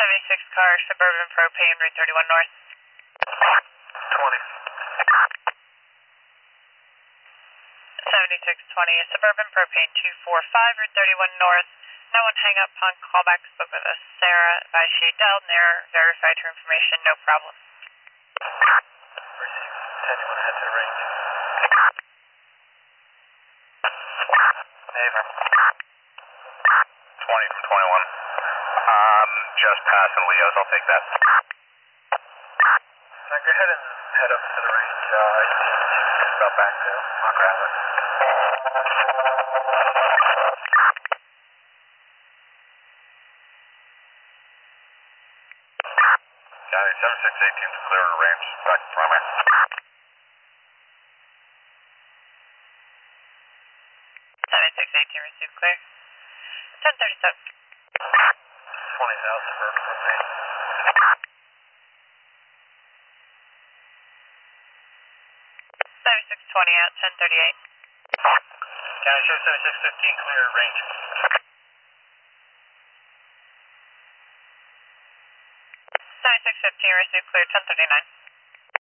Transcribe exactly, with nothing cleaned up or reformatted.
seventy-six car, Suburban Propane, Route thirty-one North. twenty. seventy-six twenty, Suburban Propane two forty-five, Route thirty-one North. No one hang up on callback, spoke with us. Sarah, by she dialed near, verified her information, no problem. Received. ten, you want to head to the range? Neighbor. twenty from twenty-one. Um, just passing Leo's, I'll take that. Now go ahead and head up to the range. Uh, eighteen, just about back there. I'll grab it. County seven six eighteen to clear the range, back to primary. seventy-six eighteen, received clear. ten thirty-seven. twenty thousand Suburban Propane. seventy-six twenty at ten thirty-eight. County show seventy-six fifteen, clear range. seventy-six fifteen, received clear, ten thirty-nine.